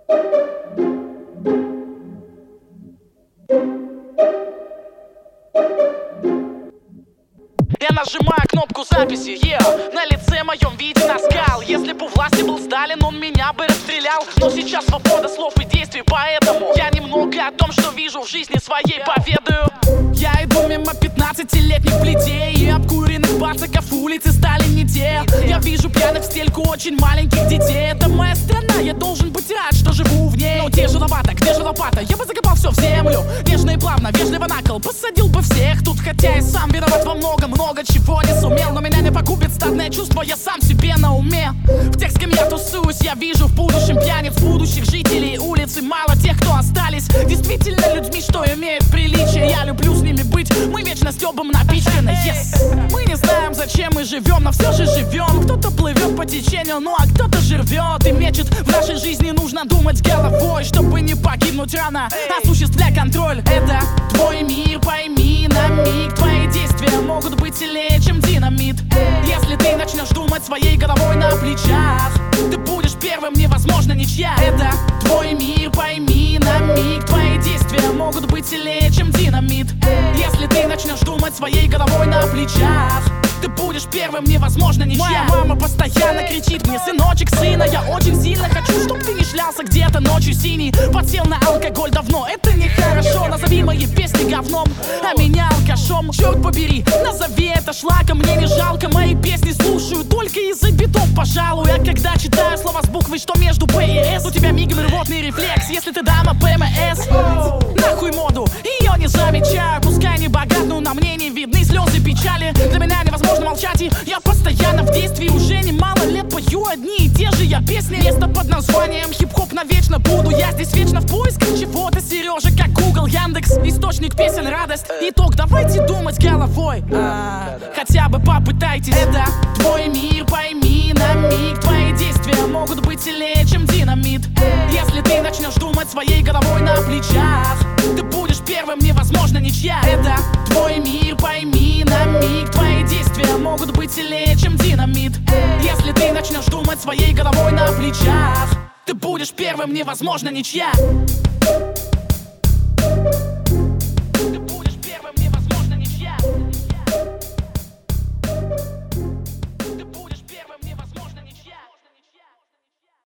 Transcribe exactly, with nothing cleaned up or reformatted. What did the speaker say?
Я нажимаю кнопку записи, yeah. На лице моем виде наскал. Если бы у власти был Сталин, он меня бы расстрелял. Но сейчас свобода слов и действий, поэтому я немного о том, что вижу в жизни своей, поведаю. Я иду мимо пятнадцатилетних плетей и обкуренных пацаков, улицы стали не те. Я вижу пьяных в стельку очень маленьких детей. Это моя страна, я должен быть рад, что живу в ней. Но тяжеловато, где же лопата? Я бы закопал все в землю. Нежно и плавно, вежливо на кол, посадил бы всех тут. Хотя и сам виноват во многом, много чего не сумел. Но меня не погубит стадное чувство, я сам себе на уме. В тех, с кем я тусуюсь, я вижу в будущем пьяниц, будущих жителей улицы. Мало тех, кто остались действительно людьми, что имеют приличие. Я люблю с ними быть, мы вечно стёбом напичканы, yes. Мы не знаем, зачем мы живем, но все же живем. Кто-то плывет по течению, ну а кто-то же рвет и мечет. В нашей жизни нужно думать головой, чтобы не погибнуть рано. Осуществляй контроль, это твой мир, пойми на миг. Твои действия могут быть сильнее, чем динамит. Если ты начнешь думать своей головой на плечах, ты будешь первым, невозможно ничья. Это твой мир, пойми на миг. Твои действия могут быть сильнее, чем динамит. Если ты начнешь думать своей головой на плечах, ты будешь первым, невозможно ничья. Моя мама постоянно кричит мне: сыночек, сына, я очень сильно хочу, чтоб ты не шлялся где-то ночью синий. Подсел на алкоголь давно, это нехорошо. Назови мои песни говном, а меня алкашом. Черт побери, назови это шлаком. Мне не жалко, мои песни слушаю только из-за битов, пожалуй. А когда читаю слова с буквой, что между П и С, у тебя мигом рвотный рефлекс, если ты дама ПМС. Нахуй моду, ее не замечаю. Пускай не богат, но на мне не видны слезы печали. Для меня невозможно молчать, и я постоянно в действии. Уже немало лет пою одни и те же я песни. Место под названием хип-хоп навечно буду. Я здесь вечно в поисках чего-то, Сережа, как Google, Яндекс. Источник песен, радость. Итог, давайте думать головой, а, хотя бы попытайтесь. Это твой мир, пойми на миг. Твои действия могут быть сильнее, чем динамит. Если ты начнешь думать своей головой на плечах, ты будешь первым, невозможно ничья. Это твой мир, пойми на миг. Твои действия могут быть сильнее, чем динамит. Если ты начнешь думать своей головой на плечах, ты будешь первым, невозможно ничья.